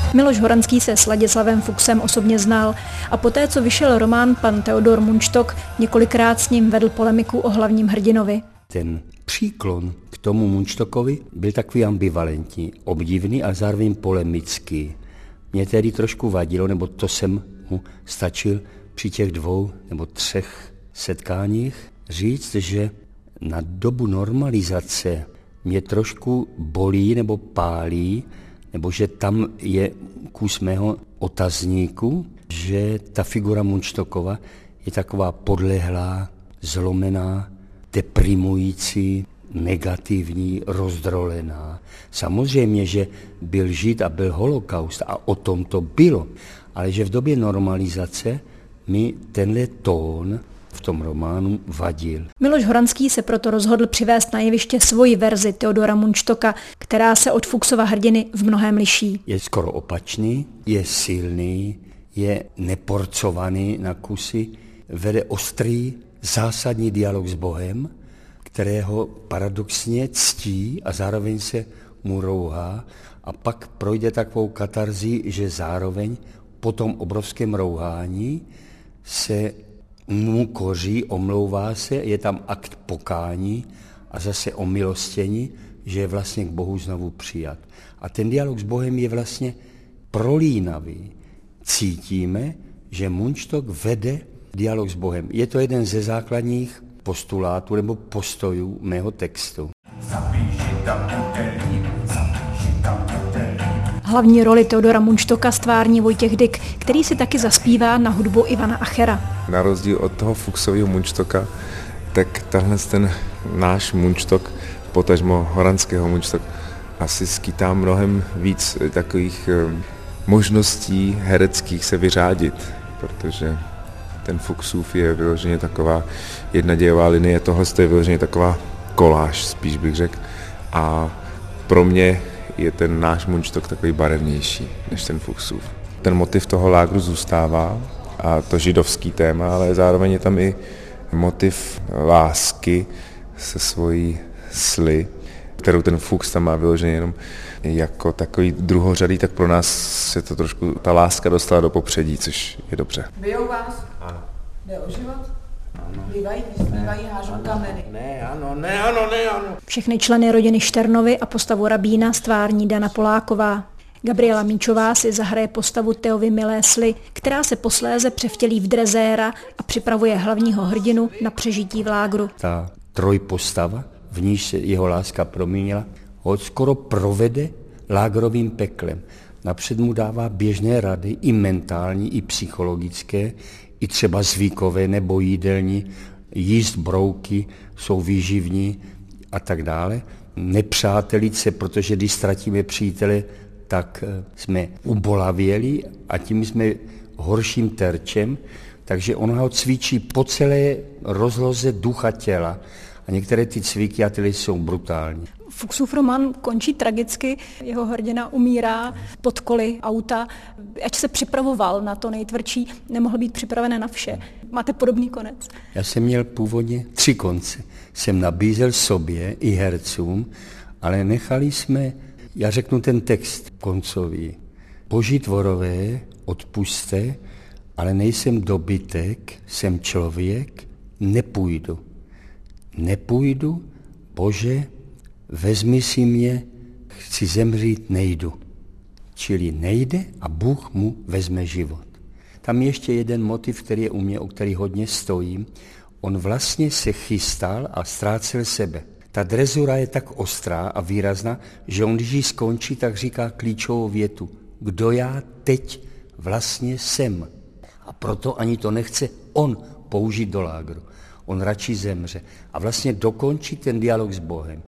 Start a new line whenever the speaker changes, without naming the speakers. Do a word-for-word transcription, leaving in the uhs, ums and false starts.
Miloš Horanský se s Ladislavem Fuchsem osobně znal a poté, co vyšel román Pan Teodor Mundštok, několikrát s ním vedl polemiku o hlavním hrdinovi.
Ten příklon k tomu Mundštokovi byl takový ambivalentní, obdivný a zároveň polemický. Mě tedy trošku vadilo, nebo to jsem mu stačil při těch dvou nebo třech setkáních říct, že na dobu normalizace mě trošku bolí nebo pálí, nebo že tam je kus mého otazníku, že ta figura Mundštokova je taková podlehlá, zlomená, deprimující, negativní, rozdrolená. Samozřejmě, že byl žid a byl holokaust a o tom to bylo, ale že v době normalizace mi tenhle tón v tom románu vadil.
Miloš Horanský se proto rozhodl přivést na jeviště svoji verzi Teodora Mundštoka, která se od Fuchsova hrdiny v mnohém liší.
Je skoro opačný, je silný, je neporcovaný na kusy, vede ostrý, zásadní dialog s Bohem, kterého paradoxně ctí a zároveň se mu rouhá a pak projde takovou katarzí, že zároveň po tom obrovském rouhání se mu koří, omlouvá se, je tam akt pokání a zase omilostění, že je vlastně k Bohu znovu přijat. A ten dialog s Bohem je vlastně prolínavý. Cítíme, že Mundštok vede dialog s Bohem. Je to jeden ze základních postulátů nebo postojů mého textu.
Hlavní roli Teodora Mundštoka stvární Vojtěch Dyk, který si taky zaspívá na hudbu Ivana Achera.
Na rozdíl od toho Fuchsového Mundštoka, tak tahle ten náš Mundštok, potažmo Horanského Mundštok, asi skýtá mnohem víc takových možností hereckých se vyřádit, protože ten Fuchsův je vyloženě taková jedna dějová linie, tohle je vyloženě taková koláž, spíš bych řekl. A pro mě je ten náš Mundštok takový barevnější než ten Fuchsův. Ten motiv toho lágru zůstává a to židovský téma, ale zároveň je tam i motiv lásky se svojí sly, kterou ten Fuchs tam má vyloženě jenom jako takový druhořadý, tak pro nás se to trošku, ta láska dostala do popředí, což je dobře.
Bijou vás? Ano. Jde o život? Ano. Bývají, vysmívají, hážou kameny.
Ne, ano, ne, ano, ne, ano.
Všechny členy rodiny Šternovy a postavu rabína stvární Dana Poláková. Gabriela Míčová si zahraje postavu Teovy milé sly, která se posléze převtělí v drezéra a připravuje hlavního hrdinu na přežití v lágru.
Ta trojpostava, v níž se jeho láska promínila, ho skoro provede lágrovým peklem. Napřed mu dává běžné rady, i mentální, i psychologické, i třeba zvykové nebo jídelní, jíst brouky, jsou výživní a tak dále. Nepřátelit se, protože když ztratíme přítele, tak jsme ubolavěli a tím jsme horším terčem, takže ona ho cvičí po celé rozloze ducha těla. A některé ty cviky a ty jsou brutální.
Fuchsův román končí tragicky, jeho hrdina umírá pod koly auta. Ač se připravoval na to nejtvrdší, nemohl být připraven na vše. Máte podobný konec?
Já jsem měl původně tři konce. Jsem nabízel sobě i hercům, ale nechali jsme, já řeknu ten text koncový. Boží tvorové, odpuste, ale nejsem dobytek, jsem člověk, nepůjdu. Nepůjdu, Bože, vezmi si mě, chci zemřít, nejdu. Čili nejde a Bůh mu vezme život. Tam je ještě jeden motiv, který je u mě, o který hodně stojím. On vlastně se chystal a ztrácel sebe. Ta drezura je tak ostrá a výrazná, že on, když ji skončí, tak říká klíčovou větu. Kdo já teď vlastně jsem? A proto ani to nechce on použít do lágru. On radši zemře a vlastně dokončí ten dialog s Bohem.